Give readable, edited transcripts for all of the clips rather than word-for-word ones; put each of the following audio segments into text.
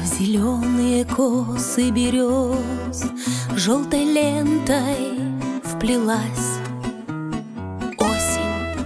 В зеленые косы берез желтой лентой вплелась осень,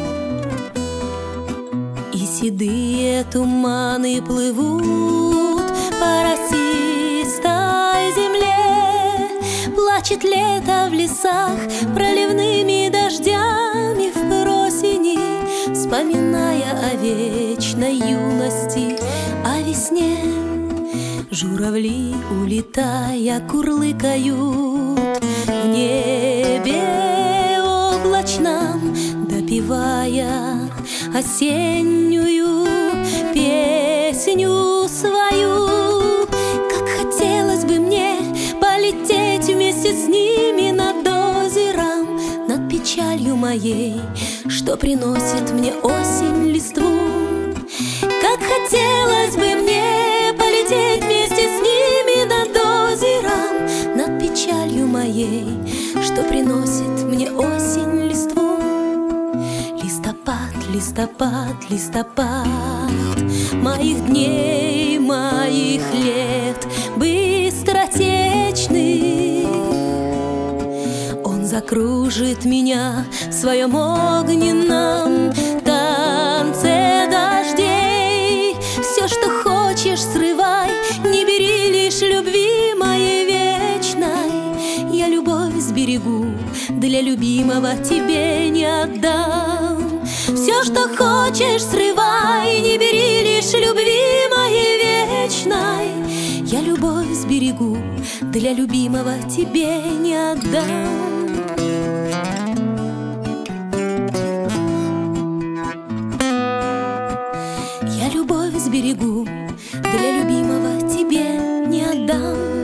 и седые туманы плывут по росистой земле. Плачет лето в лесах проливными дождями в просени, вспоминая о вечной юности, о весне. Журавли, улетая, курлыкают в небе облачном, допевая осеннюю песню свою. Как хотелось бы мне полететь вместе с ними над озером, над печалью моей, что приносит мне осень листву. Как хотелось бы мне полететь вместе с ними над озером, над печалью моей, что приносит мне осень листву. Листопад, листопад, листопад моих дней, моих лет быстротечный. Он закружит меня в своем огненном танце дождей. Все, что хочешь, срывай, не бери лишь любви моей вечной. Я любовь сберегу, для любимого тебе не отдам. Все, что хочешь, срывай, не бери лишь любви моей вечной. Я любовь сберегу, для любимого тебе не отдам. Я любовь сберегу, для любимого тебе не отдам.